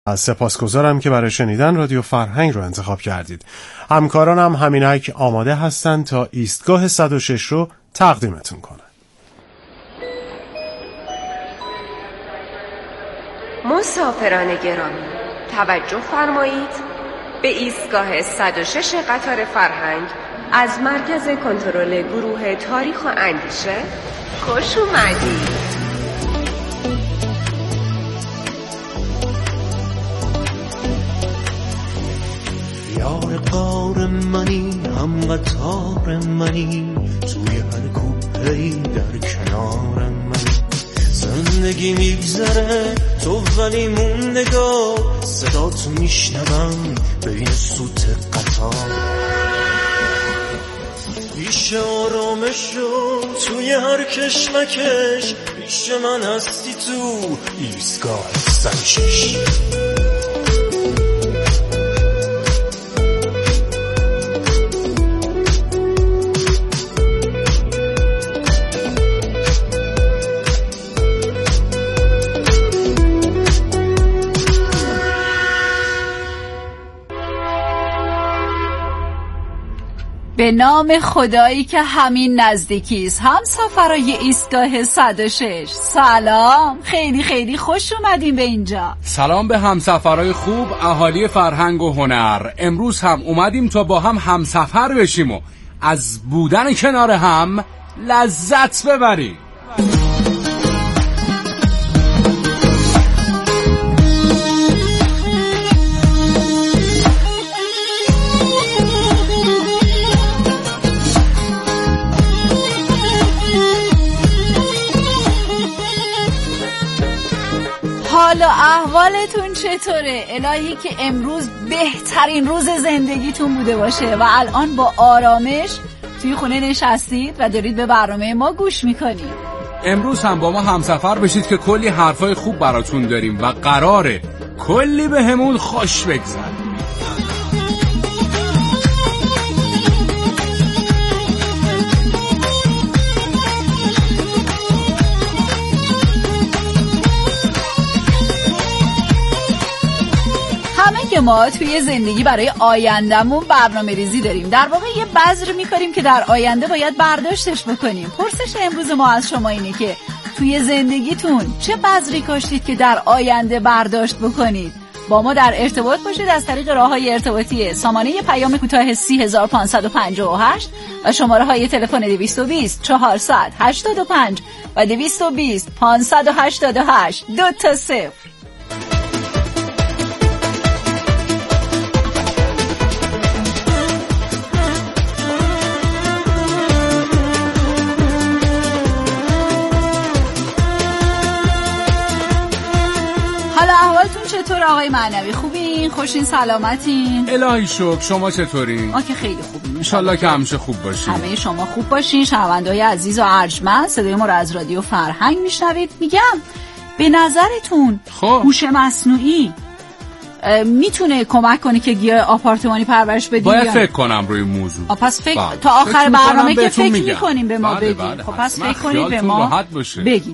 سپاسگزارم که برای شنیدن رادیو فرهنگ رو انتخاب کردید. همکارانم همینک آماده هستن تا ایستگاه 106 رو تقدیمتون کنن. مسافران گرامی، توجه فرمایید. به ایستگاه 106 قطار فرهنگ از مرکز کنترل گروه تاریخ و اندیشه خوش اومدید. یار قار منی، هم قطار منی، توی هر کوپه‌ای در کنار منی. زندگی میگذره تو ولی موندگار، صدا تو میشنوم بین سوت قطار. پیش آرامش رو توی هر کشمکش، پیش من هستی تو ایستگاه 106. به نام خدایی که همین نزدیکیست، همسفرای ایستگاه 106 سلام، خیلی خیلی خوش اومدین به اینجا. سلام به همسفرای خوب، اهالی فرهنگ و هنر. امروز هم اومدیم تا با هم همسفر بشیم و از بودن کنار هم لذت ببریم. حالا احوالتون چطوره؟ الهی که امروز بهترین روز زندگیتون بوده باشه و الان با آرامش توی خونه نشستید و دارید به برنامه ما گوش میکنید. امروز هم با ما همسفر بشید که کلی حرفای خوب براتون داریم و قراره کلی به همون خوش بگذره. که ما توی زندگی برای آیندهمون برنامه ریزی داریم. در واقع یه بذر می‌کنیم که در آینده باید برداشتش بکنیم. پرسش امروز ما از شما اینه که توی زندگیتون چه بذری کاشتید که در آینده برداشت بکنید؟ با ما در ارتباط باشید از طریق راه‌های ارتباطی سامانه پیام کوتاه 30558 و شماره‌های تلفن 220 485 و 220 588 2-0. چطور آقای معنوی؟ خوبین؟ خوشین؟ سلامتین؟ الهی شکر. شما چطورین؟ ما که خیلی خوبیم انشالله که همیشه خوب باشین. همه شما خوب باشین. شنونده‌های عزیز و ارجمند، صدای ما رو از رادیو فرهنگ میشنوید. میگم به نظرتون هوش مصنوعی میتونه کمک کنه که گیاه آپارتمانی پرورش بدیم؟ باید فکر کنم روی موضوع. پس فکر تا آخر برنامه که فکر میکنیم به ما بگید. خب پس فکر کنید به ما بگید.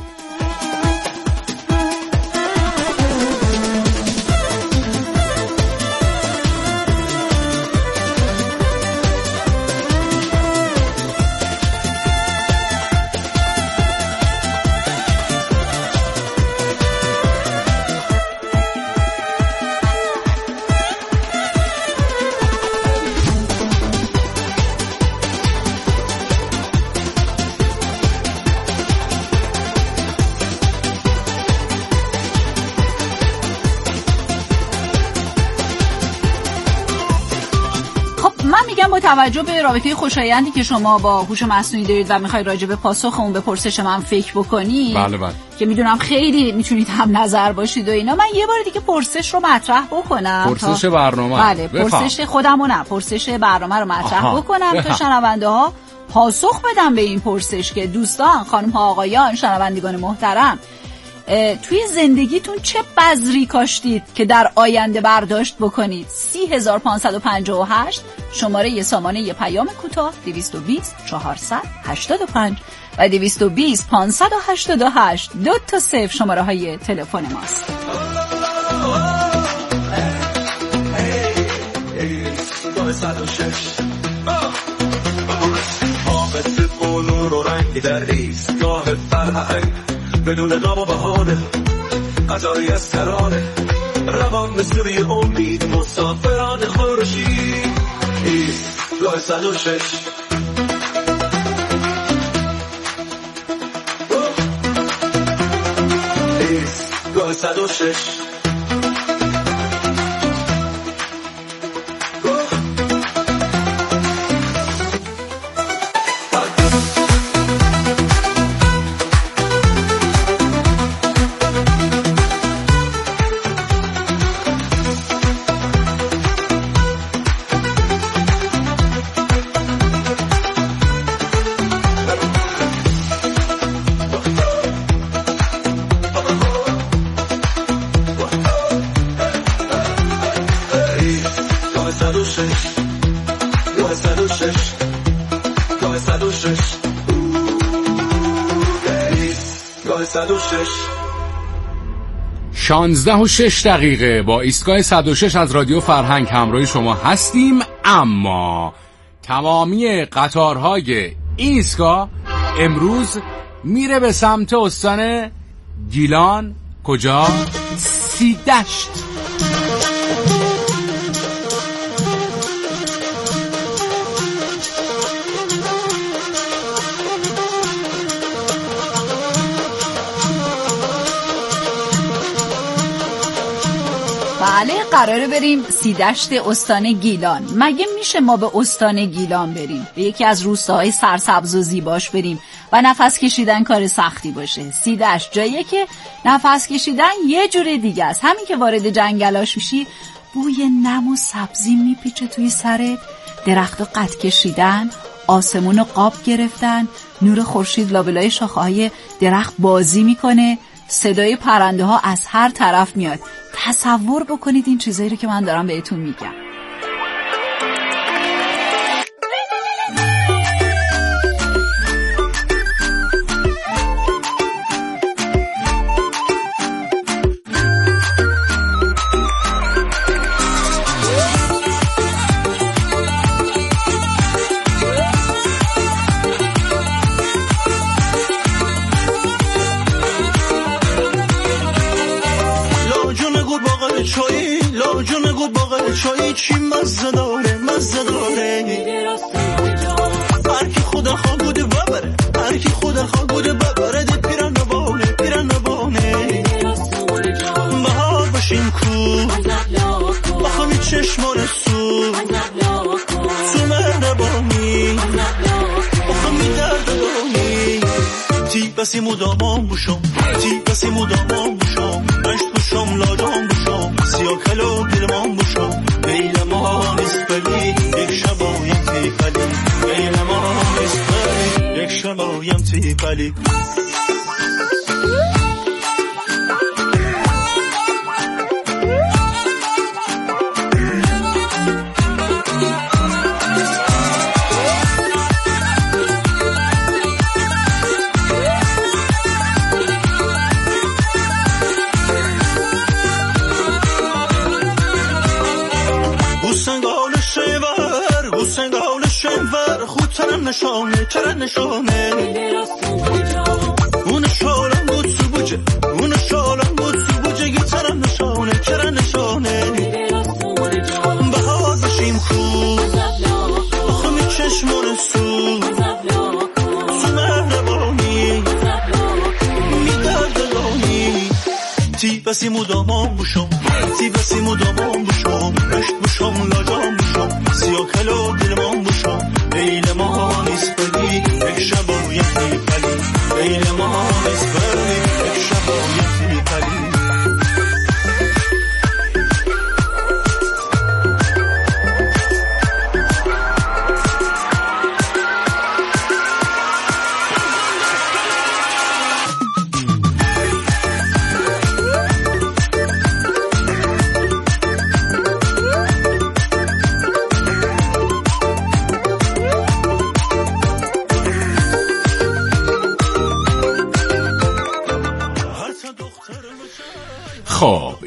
با توجه به رابطه خوشایندی که شما با هوش مصنوعی دارید و میخواید راجع به پاسخ اون به پرسش من فکر بکنید، بله که میدونم خیلی میتونید هم نظر باشید و اینا، من یه بار دیگه پرسش رو مطرح بکنم. پرسش برنامه؟ بله، پرسش خودمو نه، پرسش برنامه رو مطرح بکنم تا شنونده ها پاسخ بدم به این پرسش که دوستان، خانم ها، آقایان، شنوندگان محترم، توی زندگیتون چه بذری کاشتید که در آینده برداشت بکنید؟ 30558 شماره سامانه پیام کوتاه 220 485 و 220 588 2-0 شماره های تلفن ماست. 106 حامد قنون و رنگی در ایستگاه فرهنگ بدون غم و بهانه ادایی از ترانه روان به سوی امید مسافران خورشید ایستگاه 106 ایستگاه 106 شانزده و 6 دقیقه با ایستگاه 106 از رادیو فرهنگ همراه شما هستیم. اما تمامی قطارهای این ایستگاه امروز میره به سمت استان گیلان. کجا؟ سیدشت. بله، قراره بریم سیدشت استان گیلان. مگه میشه ما به استان گیلان بریم، به یکی از روستاهای سرسبز و زیباش بریم و نفس کشیدن کار سختی باشه؟ سیدشت جاییه که نفس کشیدن یه جور دیگه است. همین که وارد جنگلاش میشی بوی نم و سبزی میپیچه توی سرت، درختو قد کشیدن، آسمونو قاب گرفتن، نور خورشید لابلای شاخه‌های درخت بازی میکنه، صدای پرنده ها از هر طرف میاد. تصور بکنید این چیزایی رو که من دارم بهتون میگم. چای چی مزه داره هر کی خدا خواه بوده ببره، هر کی خدا خواه بوده ببره. ده پیرن نبانه بهار باشیم کو بخوامی چشمان سو تو مهربانی بخوامی درد دانی تی بسی مدامان بوشم مشت بوشم لادام بوشم سیاه کلو گرمان بوشم بیل ما نیست بلی یک شبایم تی بلی بیل ما نیست بلی یک شبایم تی بلی. چرا نشانه اون شالم بود سو بوجه چرا نشانه بهار بشیم خوب بخوامی چشمان سو تو مهربانی میدرد دانی تی بسی مدامان بوشم مشت بوشم لاجام بوشم سیاه کلو دلمان بوشم بیل ما نیست بلی یک شبایم تی بلی بیل ما نیست بلی یک شبایم تی بلی.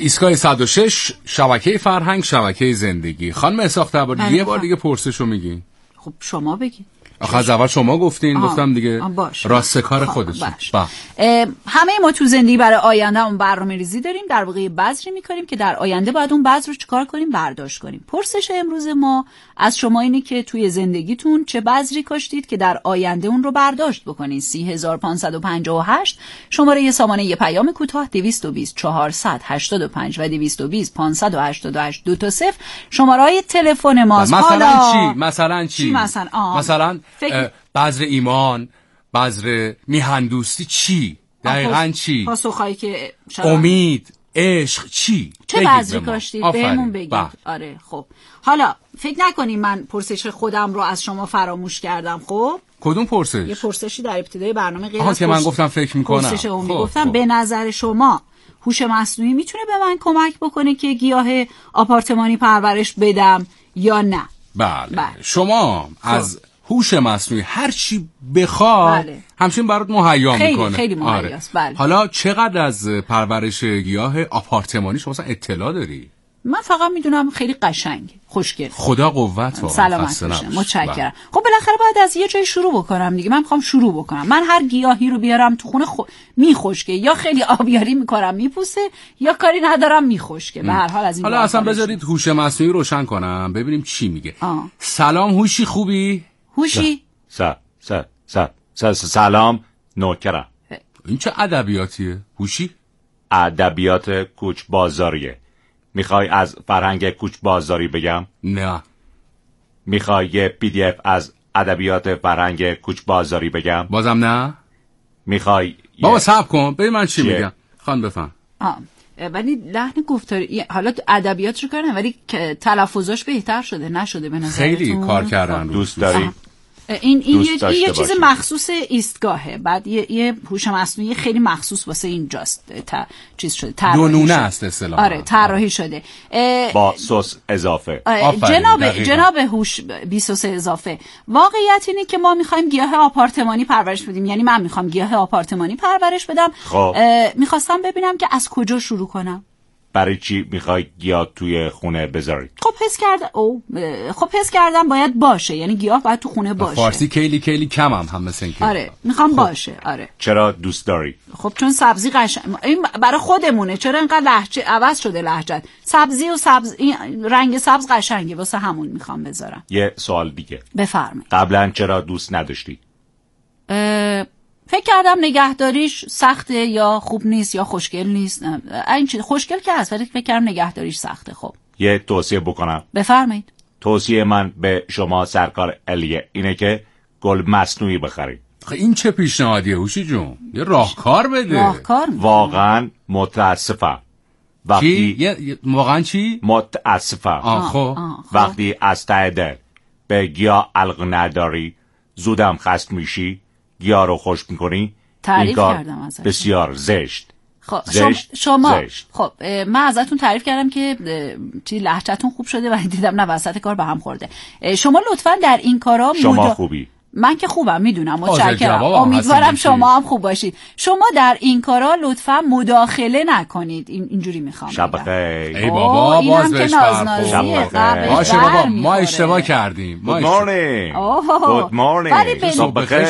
ایستگاه 106 شبکه فرهنگ، شبکه زندگی. خانم اسحاق تباری یه بار دیگه پرسشو میگی؟ خب شما بگید. آخه از اول شما گفتین، گفتم دیگه راست کار خودتون. همه ما تو زندگی برای آینده اون برنامه‌ریزی داریم، در واقع بذری می‌کنیم که در آینده باید اون بذر رو چیکار کنیم؟ برداشت کنیم. پرسش امروز ما از شما اینه که توی زندگیتون چه بذری کاشتید که در آینده اون رو برداشت بکنید. 30558 شماره یه سامانه یه پیام کوتاه 220 485 و 220 588 2 تا 0 شماره‌های تلفن ماست. مثلا چی؟ مثلا بذر ایمان، بذر میهندوستی چی؟ دقیقاً چی؟ پاسخهایی که امید، عشق چی؟ چه بذری کاشتید بهمون بگید. آره خب حالا فکر نکنیم من پرسش خودم رو از شما فراموش کردم. خب کدوم پرسش؟ یه پرسشی در ابتدای برنامه غیر از که من گفتم فکر میکنم پرسش گفتم به نظر شما هوش مصنوعی میتونه به من کمک بکنه که گیاه آپارتمانی پرورش بدم یا نه؟ بله. شما از هوش مصنوعی هر چی بخواد همچنین برات مهیا میکنه. خیلی مهیاست. بله. حالا چقدر از پرورش گیاه آپارتمانی شما مثلا اطلاع داری؟ من فقط میدونم خیلی قشنگ، خوشگل. خدا قوت سلامت باشه. متشکرم. خب بالاخره باید از یه جای شروع بکنم دیگه. من میخوام شروع بکنم. من هر گیاهی رو بیارم تو خونه میخشکه، یا خیلی آبیاری میکنم میپوسه، یا کاری ندارم میخشکه. به هر حال از این حالا اصلا بذارید هوش مصنوعی روشن کنم ببینیم چی میگه. سلام هوشی، خوبی؟ هوشی؟ سلام نوکرم. این چه ادبیاتیه هوشی؟ ادبیات کوچ بازاریه. میخوای از فرهنگ کوچ بازاری بگم؟ نه. میخوای یه PDF از ادبیات فرهنگ کوچ بازاری بگم؟ بازم نه. میخوای بابا صبر کن ببین من چی میگم. خان بفهم. ولی لحن گفتاری حالا ادبیات رو کردن ولی تلفظش بهتر شده نشده به نظرتون؟ خیلی کار کردن. دوست داری؟ این یه چیز مخصوص ایستگاهه. بعد یه هوش مصنوعی خیلی مخصوص واسه اینجاست چیز شده، دونونه است اصطلاحاً. آره طراحی شده با سس اضافه. جناب هوش بی سس اضافه. واقعیت اینه که ما میخوایم گیاه آپارتمانی پرورش بدیم، یعنی من میخوام گیاه آپارتمانی پرورش بدم. میخواستم ببینم که از کجا شروع کنم. برای چی میخوای گیاه توی خونه بذاری؟ خب حس کردم باید باشه، یعنی گیاه باید تو خونه باشه. فارسی کیلی کم هم مثل این که. آره میخوام باشه. آره. چرا دوست داری؟ خب چون سبزی قشنگ، این برای خودمونه. چرا اینقدر لهجه عوض شده لهجت؟ سبزی این رنگ سبز قشنگه، واسه همون میخوام بذارم. یه سوال دیگه بفرمایید. قبلا چرا دوست نداشتی؟ فکر کردم نگهداریش سخته یا خوب نیست یا خوشگل نیست. این چیز خوشگل که هست ولی فکر کردم نگهداریش سخته. خب یه توصیه بکنم؟ بفرمایید. توصیه من به شما سرکار الیه اینه که گل مصنوعی بخرید. این چه پیشنهادیه هوشی جون؟ یه راهکار بده. راهکار واقعا متاسفم واقعا چی؟ متاسفم. وقتی از ته دل به گیاه علاقه نداری، زودم خسته میشی، گیاه رو خشک میکنی. تعریف کردم ازش. بسیار زشت. خب شما خب من ازتون تعریف کردم که لهجه‌تون خوب شده و دیدم نه وسط کار به هم خورده. شما لطفاً در این کارا شما خوبی. من که خوبم میدونم، متشکرم. امیدوارم شما هم خوب باشید. شما در این کارا لطفاً مداخله نکنید. اینجوری میخوام شب خیر. ای بابا باز بهش باشه بابا ما اشتباه کردیم. Good morning. Good morning. صبح خیر.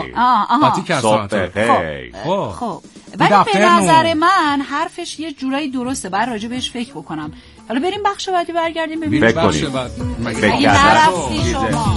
خب ولی به نظر من حرفش یه جورایی درسته، بعد راجع بهش فکر بکنم. حالا بریم بخش بعدی برگردیم ببینیم. بخش بعدی نرفتی شما.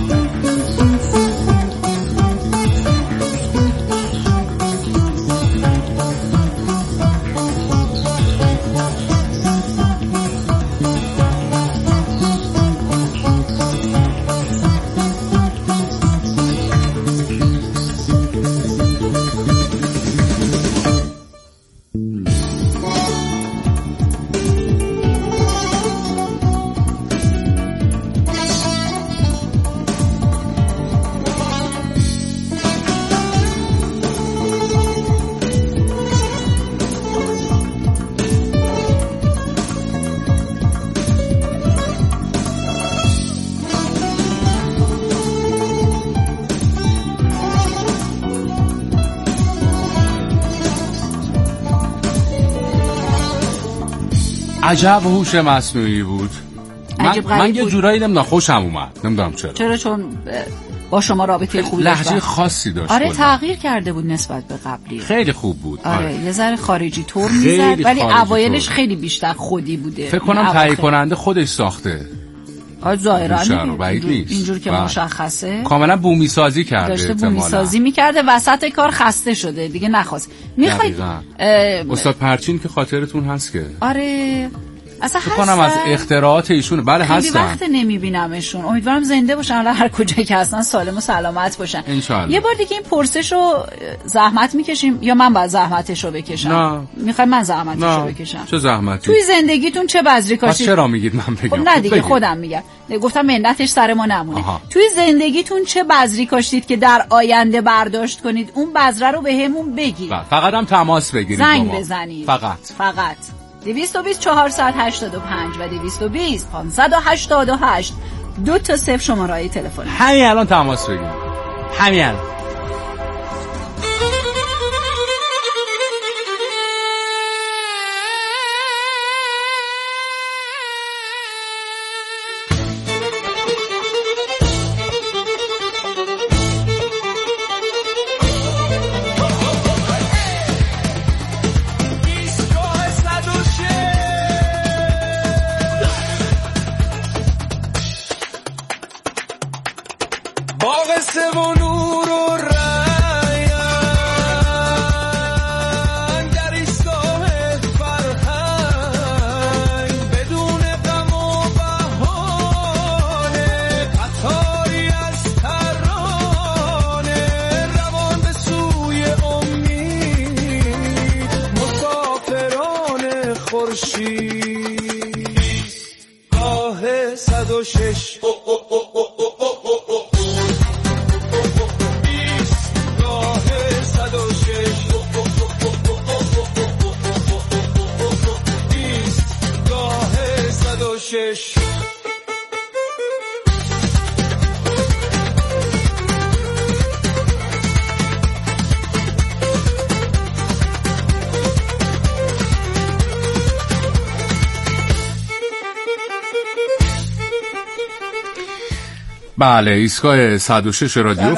عجب هوش مصنوعی بود. من یه جورایی نمیدونم خوشم اومد، نمیدونم چرا چون با شما رابطه خوبی داشت. لهجه خاصی داشت. آره تغییر کرده بود نسبت به قبلی. خیلی خوب بود. آره یه ذره خارجی طور میزد ولی اوایلش خیلی بیشتر خودی بوده. فکر کنم تهیه کننده خودش ساخته. ظاهرا اینجور که مشخصه کاملا بومی سازی کرده، داشته بومی سازی میکرده، وسط کار خسته شده دیگه نخواست. میخواید استاد پرچین که خاطرتون هست که آره اصلا فکر کنم از اختراعات ایشونه. بله هستن. خیلی وقت نمیبینمشون. امیدوارم زنده باشن، حالا هر کجا که هستن سالم و سلامت باشن انشالله. یه بار دیگه این پرسش رو زحمت میکشیم یا من باید زحمتش رو بکشم؟ نه میخوای من زحمتش رو بکشم؟ چه زحمتی؟ توی زندگیتون چه بذری کاشید؟ چرا میگید من بگم؟ خب نه دیگه خودم میگم. گفتم منتش سر ما نمونه. توی زندگیتون چه بذری کاشید که در آینده برداشت کنید اون بذره رو بهمون بگید. فقط هم تماس بگیرید، زنگ بزنید. فقط 220 485 و 220 588 2 تا 0 شماره‌های تلفن. همین الان تماس بگیرید. همین الان. بله ایستگاه 106 رادیو.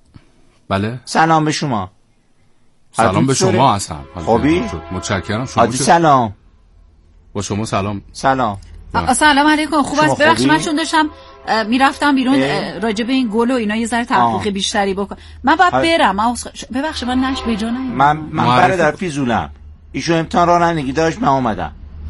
بله سلام به شما. سلام به شما هستم. خوبی؟ متشکرم. شما سلام. با شما سلام. سلام علیکم. خوب است. ببخشید من چون داشتم میرفتم بیرون راجع به این گل و اینا یه ذره تحقیق بیشتری بکن. من باید برم. ببخشید من نش به جا من برادر فیزولم. ایشون امتحان رانندگی داشت من اومدم.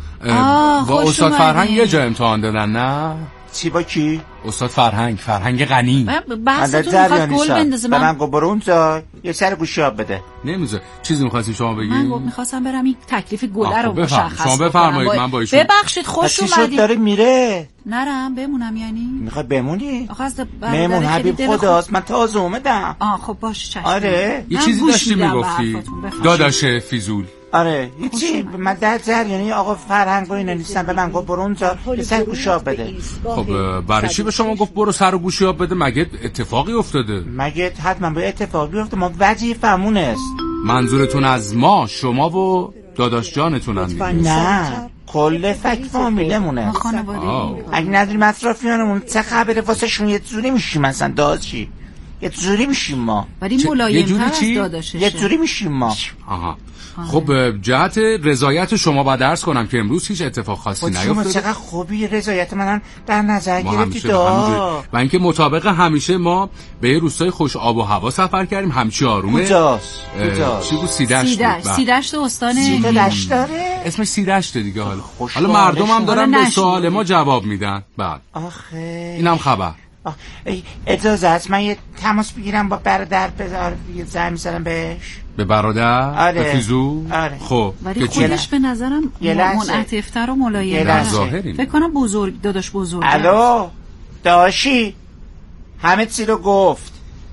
با استاد فرهنگ یه جا امتحان دادن نه؟ چی با کی؟ استاد فرهنگ غنی. بحثتون میخواد گل بندازه. من گو برو اونجا یه سر گوشی آب بده. نمیذاره. چیزی می‌خواستی شما بگی؟ من می‌خواستم برم این تکلیف گله رو مشخص کنم. شما بفرمایید من با ایشون. ببخشید خوش اومدید. داره میره. نرم بمونم یعنی؟ میخوای بمونی؟ آخه از مهمون حبیب خداست. من تازه اومدم. خب باشه چشم. آره یه چیزی داشتی میگفتی داداش فیزول. آره هیچی. من در جریانی آقا فرهنگ و اینا نیستم. به من گفت برو اونجا یه سر گوشی آب بده. خب برای چی به شما گفت برو سر و گوشی آب بده؟ مگه اتفاقی افتاده؟ مگه حتما به اتفاقی بیفته. ما وظیفمون است. منظورتون از ما شما و داداش جانتونن؟ نه کل فک فامیلمونه. اگه نداریم اطرافیانمون چه خبره واسه شون یه جوری میشیم مثلا داداشی یه جوری میشیم ما. ولی ملایم‌تر از داداششه. یه جوری میشیم ما. آها. خب جهت رضایت شما باید درس کنم که امروز هیچ اتفاق خاصی نیفتاده. چقدر خوبی رضایت منم در نظر گرفتی و اینکه مطابق همیشه ما به یه روستای خوش آب و هوا سفر کردیم. همچی آرومه. کجاست؟ چی بود؟ سیدشت استان سیدشت داره. اسمش سیدشت دیگه. حالا مردم هم دارن به سوال ما جواب میدن. بعد آخه اینم خبر. اجازه است من یه تماس بگیرم با برادر یه زنگ می‌زنم بهش. به برادر؟ آره. به فیزو؟ آره. خب ولی خودش به نظرم منعطف‌تر و ملایم‌تر. فکر کنم داداش بزرگ. الو داشی همه چی رو گفت.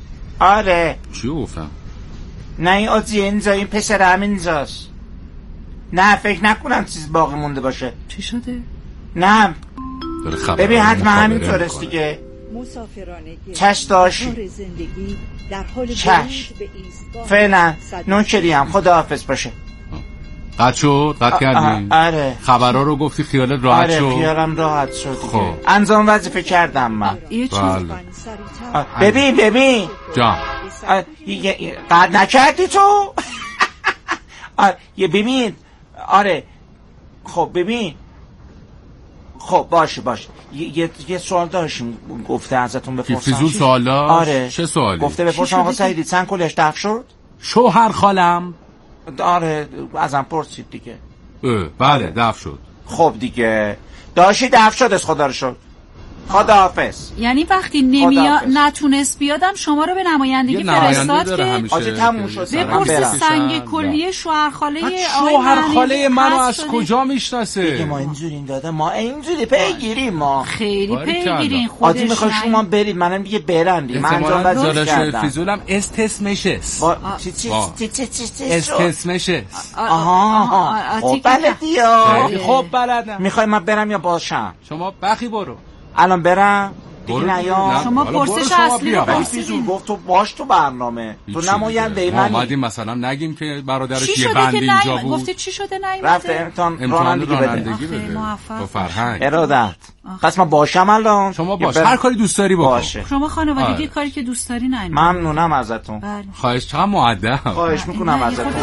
آره چی گفتم؟ نه این آجی اینجا این پسر همینجاست. نه فکر نکنم چیز باقی مونده باشه. چی شده؟ نه ببین حتما همینطور است دیگه. چش داشی چش فعلا نوکری هم خداحافظ باشه. قطع شد؟ قطع کردی؟ آره. خبرها رو گفتی خیالت راحت شد؟ آره خیالم راحت شد دیگه. خب انجام وظیفه کردم من. بله. ببین جان قطع نکردی تو؟ ببین آره خب ببین خب باشه یه سوال داشتیم گفته ازتون بپرسم. فیزول سوالا؟ آره. چه سوالی؟ گفته بپرسم آقا سعیدی چند کلیش دفع شد؟ شوهر خالم. آره ازم پرسید دیگه. بله دفع شد. خب دیگه داشتی دفع شد از خدا رو شد. خداحافظ. یعنی وقتی نتونست بیادم شما رو به نمایندگی فرستاد که آجه تموم شد بپرسه سنگ کلیه شوهرخاله شوهرخاله منو از کجا میشناسه؟ دیگه ما اینجوریم داده ما اینجوری پیگیریم ما خیلی پیگیریم خودش. آجه میخوای شما برید منم دیگه برم دیگه من انجام وظیفه کردم. فیزولم استسمشست. استسمشست. آها خب بلدی ها. خب بلدم. میخوای من برم یا باشم؟ شما بخی برو. الان برم دیگه نیام. شما پرسش اصلی رو پرسیدین. گفت تو باش تو برنامه تو نماینده منی. ما اومدیم مثلا نگیم که برادرش یه بند اینجا بود. گفته چی شده نیومده؟ رفته امتحان رانندگی بده. با فرهنگ ارادت. پس من باشم الان. شما باش هر کاری دوست داری بکن. شما خانوادگی کاری که دوست داری نیومد. ممنونم ازتون. خواهش چقدر مؤدب. خواهش میکنم ازتون.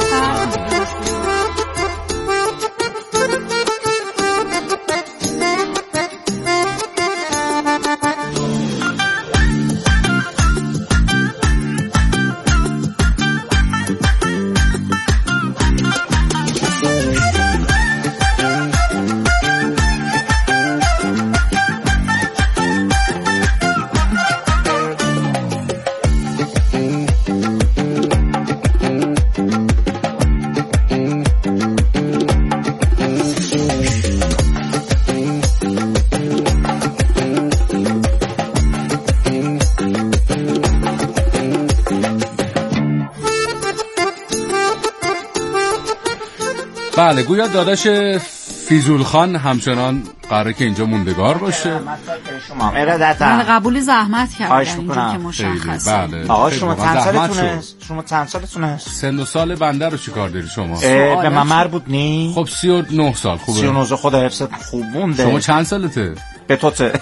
بله گویا داداش فیزول خان همچنان قراره که اینجا موندگار باشه. ارادتم. قبول زحمت کردن اینجا که مشخصه. بله. آقا شما چند سالتونه؟ سن و سال بنده رو چیکار داری شما؟ به من مربوط نی؟ خب 39 سال خوبه. 39 خدا حفظت خوب مونده. شما چند سالته؟ به توته.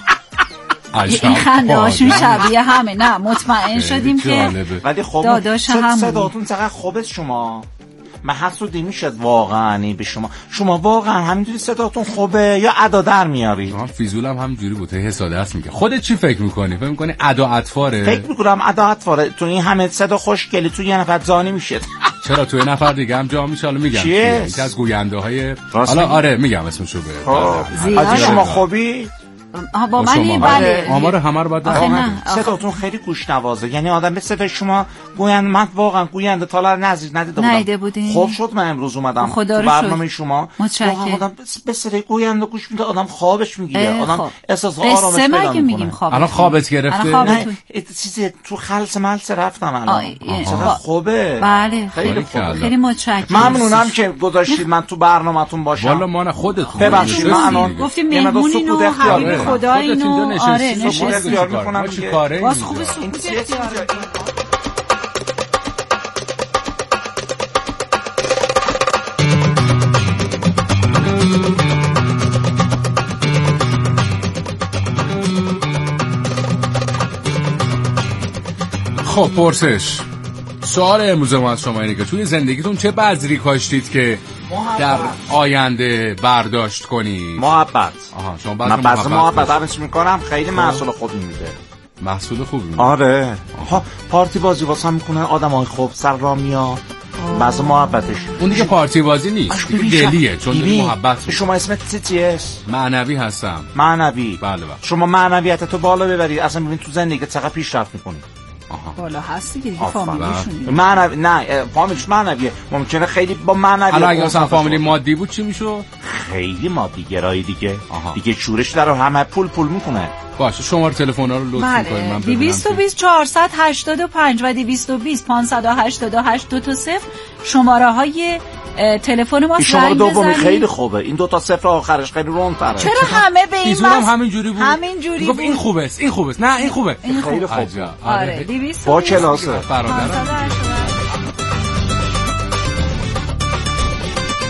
این خنده هاشون شبیه همه. نه مطمئن شدیم که ولی خب داداش هم صداتون چقدر خوبه شما. من حسودی میشد واقعا به شما واقعا همینجوری صداتون خوبه یا ادا در میاری؟ فیزولم همینجوری بود حسادت میگه. خودت چی فکر میکنی؟ فکر میکنی ادا اطفاره؟ فکر میکنم ادا اطفاره. تو این همه صدا خوشگلی تو یه نفر زانی میشه. چرا تو یه نفر دیگه هم جا میشه؟ حالا میگم یکی از گوینده های حالا آره میگم اسمشو به شما خوبی؟ با من بله آمار همه رو باید صداتون خیلی گوش نوازه. یعنی آدم به صدای شما گوینده. من واقعا گوینده تا نزدیک ندیده بودم. خوب شد من امروز اومدم تو برنامه شما. واقعا آدم به صدای گوینده گوش میده آدم خوابش میگیره. آدم احساس آرامش پیدا میکنه. الان خوابت گرفته؟ نه چیزی تو خلص ملص رفتم الان. چقدر خوبه. بله خیلی متشکرم. ممنونم که گذاشتید من تو برنامه‌تون باشم. والا ما نه خودت ببخشید من الان گفتیم مهمونین و حبیب خدا اینو آره نشستی میکنم که باز خوبه خب پرسش سوال امروز ما از شما اینه که توی زندگیتون چه بذری کاشتید که در آینده برداشت کنید؟ محبت. شما من بعض محبت همش میکنم خیلی محصول خوبی میده. محصول خوبی میده؟ آره. پارتی بازی واسه میکنه آدمای خوب سر را میاد. بعض محبتش اون دیگه پارتی بازی نیست دیگه دلیه چون دیگه محبت. شما اسمت چیه؟ معنوی هستم. معنوی. بله. شما معنویتتو بالا ببری اصلا ببین تو زندگی چقدر پیشرفت میکنی. بالا هستی که دیگه فامیلیشون معنوی نه فامیلش معنویه. ممکنه خیلی با معنوی حالا اگه مثلا فامیلی مادی بود چی میشد؟ خیلی مادی گرایی دیگه. دیگه شورش در همه پول میکنه. باشه شماره تلفن ها رو لطف می‌کنید من 220 485 و 220 588 2 تا 0 شماره های تلفن ما. شماره دومی خیلی خوبه. این 2 تا 0 آخرش خیلی روندتره. چرا همه به این هم همینجوری بود؟ همینجوری بود. این خوبه است این خوبه است. نه این خوبه. خیلی خوبه. آره 220 با کلاسه برادرم.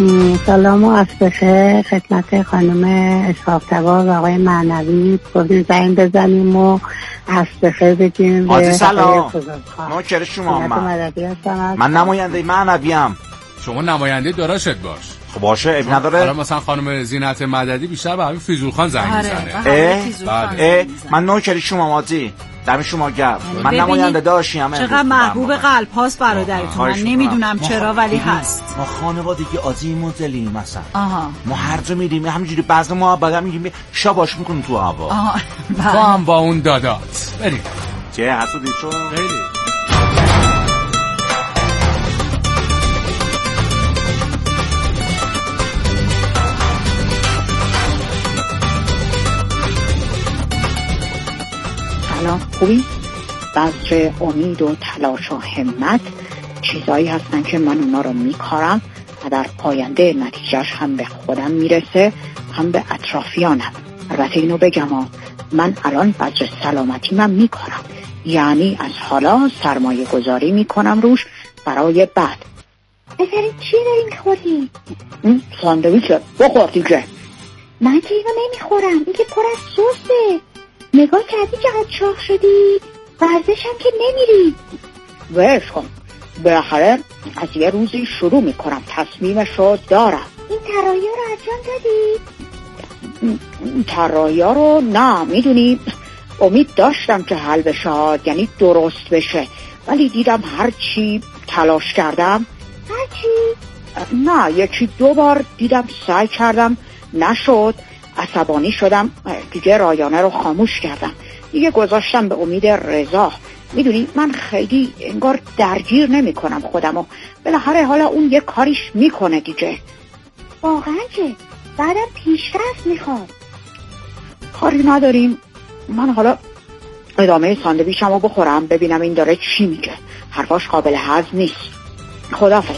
سلام و عصر بخیر خدمت خانم اسحاق‌تبار و آقای معنوی. گفتیم زنگ بزنیم و عصر بخیر بگیم. آقای سلام، نوکر شما. من نماینده معنویم. شما نماینده داراشت باش. خب باشه، اب نداره. حالا مثلا خانم زینت مددی بیشتر به همین فیضول خان زنگ میزنه. من نوکر شما ماتی. دم شما گرم. من نماینده داشتم. چقدر محبوب قلب هاست برادرتون. من نمیدونم چرا ولی هست. ما خانوادگی عادی مدلیم مثلا. ما هر جا میریم همینجوری بعضی ما بعدا میگیم شاباش میکنیم تو هوا. با هم با اون دادات. بریم. چه حسودی تو؟ خیلی. سلام، خوبی؟ بذر امید و تلاش و همت چیزایی هستن که من اونا رو میکارم و در آینده نتیجهش هم به خودم میرسه هم به اطرافیانم. البته اینو بگم من الان بذر سلامتی من میکارم، یعنی از حالا سرمایه گذاری میکنم روش برای بعد. بذارید چی داریم میخوری؟ ساندویچه بخور دیگه. من که اینو نمیخورم، این که پر از سسه. نگاه کردی چقدر چاق شدی؟ ورزش هم که نمیری. ورش کن، بالاخره از یه روزی شروع میکنم، تصمیمشو دارم. این طراحی رو انجام دادی؟ طراحی رو نه، میدونی امید داشتم که حل بشه، یعنی درست بشه، ولی دیدم هرچی تلاش کردم. هرچی؟ نه، یکی دو بار دیدم سعی کردم نشد، عصبانی شدم، دیگه رایانه رو خاموش کردم، دیگه گذاشتم به امید رضا. میدونی من خیلی انگار درگیر نمی کنم خودمو، بالاخره حالا اون یه کاریش میکنه دیگه. واقعا که بعدم پیشرفت میخواد. کاری نداریم، من حالا ادامه ساندویچم رو بخورم ببینم این داره چی میگه. حرفاش قابل هضم نیست. خداحافظ.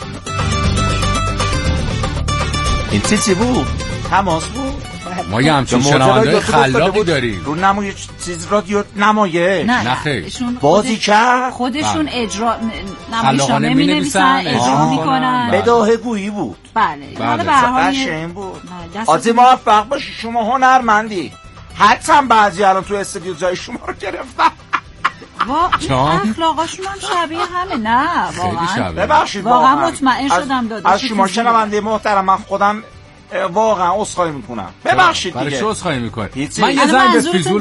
این چی بود؟ تماس بود؟ ما یه همچین شنوانده خلاقی داریم. رو نمایش چیز رادیو نمایش. نه خیلی بازی کرد خودشون اجرا نمایشنامه می‌نویسن، اجرا میکنن. بداهه گویی بود. بله. حالا به هر حال قشنگ بود. عادی موفق باشی، شما هنرمندی. حتما بعضی الان تو استودیو جای شما رو گرفتن. اخلاقاشون هم شبیه همه. نه واقعا ببخشید، واقعا مطمئن شدم داداش. از شما شنونده محترم من خودم واقعا عذرخواهی میکنم. ببخشید دیگه. برای چه عذرخواهی میکنی؟ من یه زنگ به فیزول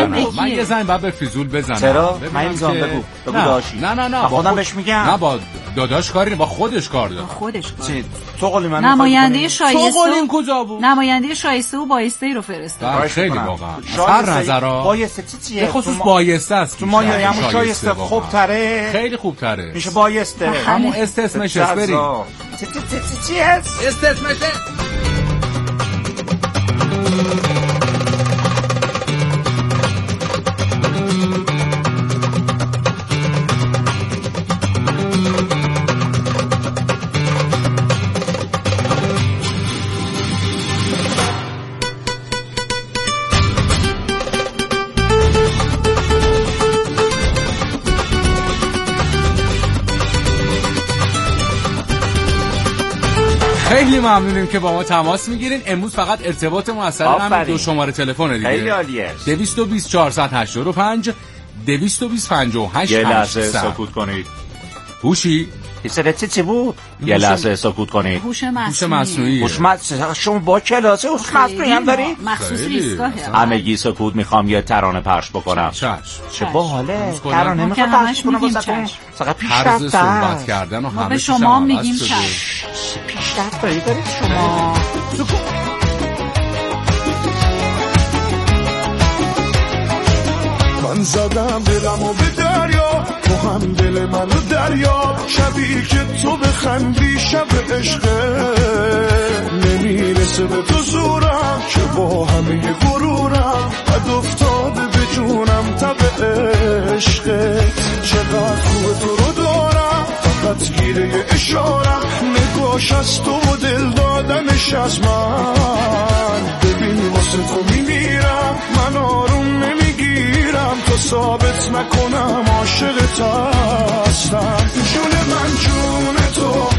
بزنم. چرا؟ من این زنگ بگو داشی. نه خودم بهش میگم. نه با داداش کاری، با خودش کار داره. چی؟ تو قولی من نماینده شایسته. تو قولین کجا بود؟ نماینده شایسته و بایسته رو فرستاد. خیلی واقعا. هر نظرا بایسته چیه؟ به خصوص بایسته است. تو ما یا شایسته خوب‌تره. خیلی خوب‌تره. میشه بایسته. همون اسمش بریم. چی است؟ اسمش خیلی ممنونیم که با ما تماس میگیرین. امروز فقط ارتباط ما اصلا همین دو شماره تلفن دیگه. خیلی عالیه. 220 485 220 58 یه لحظه سکوت کنید. هوشی چی بود؟ یه لحظه سکوت کنید. هوش مصنوعی. شما با کلاسه هوش مصنوعی هم داری؟ مخصوص ایستگاهه. همگی سکوت، میخوام یه ترانه پخش بکنم. چه باحاله. ترانه میخوام پخش کنم واسهتون. فقط پیشرفت صحبت کردن و همه به شما میگیم پیشرفت دارید شما. من زدم دلمو به دریا، تو هم دل منو دریا، شبی که تو بخندی شب عشقه، نمیرسه به تو زورم که با همه غرورم بد افتاده به جونم تب عشقه، چقدر خوب تو رو دارم فقط گیره اشارم، نگاش از تو و دل دادنش از من، ببین واسه تو میمیرم، من آروم نمیگیرم تو ثابت نکنم عاشق تو هستم، جون من جون تو